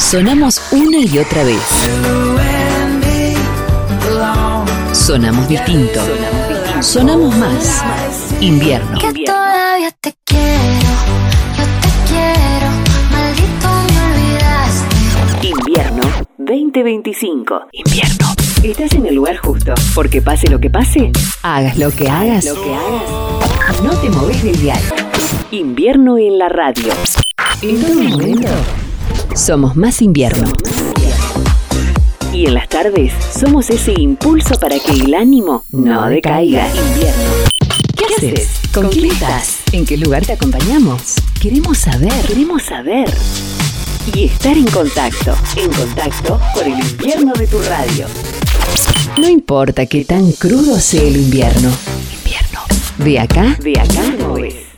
Sonamos una y otra vez. Sonamos distinto. Sonamos más. Invierno. Que todavía te quiero, yo te quiero, maldito me olvidaste. Invierno 2025. Invierno. Estás en el lugar justo, porque pase lo que pase, hagas lo que hagas, no te moves del dial. Invierno en la radio. En todo momento, somos más invierno. Y en las tardes, somos ese impulso para que el ánimo no decaiga. Invierno. ¿Qué haces? ¿Con quién estás? ¿En qué lugar te acompañamos? Queremos saber. Y estar en contacto con el invierno de tu radio. No importa qué tan crudo sea el invierno. De acá no es.